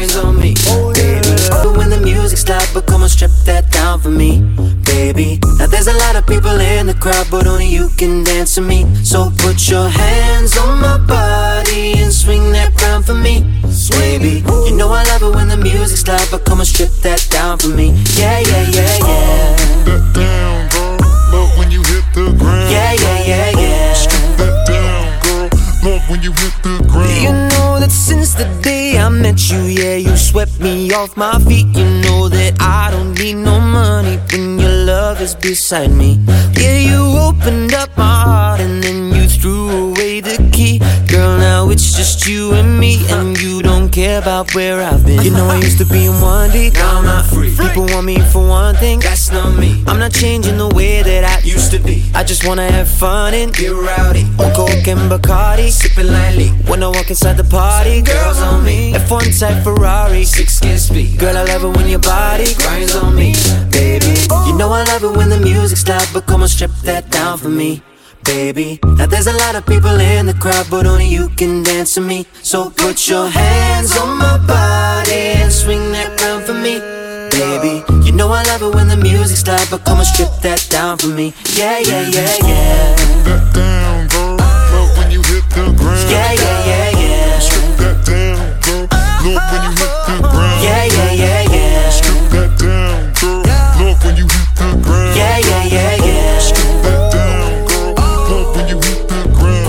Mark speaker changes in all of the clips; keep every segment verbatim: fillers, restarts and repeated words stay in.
Speaker 1: grinds on me, baby. But when the music's loud, but come on, strip that down for me, baby. Now there's a lot of people in the crowd, but only you can dance to me. So put your hands on my body and swing that crown for me, baby. You know I love it when the music's loud, but come on, strip that down for me. Yeah, yeah, yeah, yeah.
Speaker 2: That down, girl. Love when you hit the ground.
Speaker 1: Yeah, yeah, yeah, yeah.
Speaker 2: Strip that down, girl. Love when you hit the ground.
Speaker 1: You know that since the day I met you, yeah, you swept me off my feet. You know that I don't need no money when your love is beside me. Yeah, you opened up my heart and then you threw away the key. Girl, now it's just you and me, and you don't care about where I've been. You know I used to be in one deep, now I'm not free. People want me for one thing, that's not me. I'm not changing the way that I used to be. I just wanna have fun and get rowdy on coke and Bacardi, sipping lightly when I walk inside the party. Girls on me, F one type Ferrari, six skin speed. Girl, I love it when your body grinds on me, baby. You know I love it when the music's loud, but come on, strip that down for me, baby. Now there's a lot of people in the crowd, but only you can dance to me. So put your hands on my body and swing that crown for me, baby. You know I love it when the music's loud, but come on, strip that down for me. Yeah, yeah, yeah, yeah.
Speaker 2: That down, girl. Love when you hit the ground.
Speaker 1: Yeah, yeah, yeah, yeah.
Speaker 2: Strip that down, girl. Love when you hit the ground.
Speaker 1: Yeah, yeah, yeah, yeah.
Speaker 2: Strip that down, girl. Love when you hit the ground.
Speaker 1: Yeah, yeah, yeah, yeah.
Speaker 2: Strip that down, girl. Love when you hit the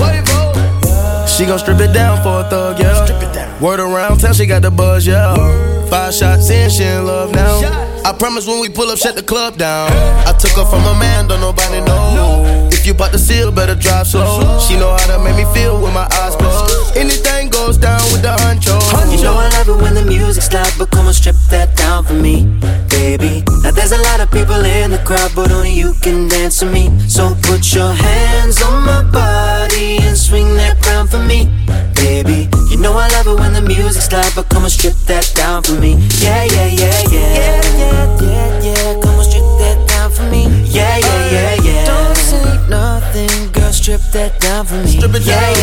Speaker 2: ground.
Speaker 3: She gon' strip it down for a thug, yeah. Word around town, she got the buzz, yeah. Five shots in, she in love now. I promise when we pull up, shut the club down. I took her from a man, don't nobody know. If you bought the seal, better drive slow. She know how to make me feel with my eyes closed. Anything goes down with the honcho.
Speaker 1: You know I love it when the music's loud, but come on, strip that down for me, baby. Now there's a lot of people in the crowd, but only you can dance to me. So put your hands on my body and swing that crown for me, baby. You know I love it when the music's loud, but come on, strip that down for me. Yeah, yeah, yeah, yeah. Yeah, yeah, yeah, yeah. Come on, strip that down for me. Yeah, yeah, yeah, yeah. Don't say nothing, girl, strip that down for me.
Speaker 3: Strip it down.
Speaker 1: Yeah,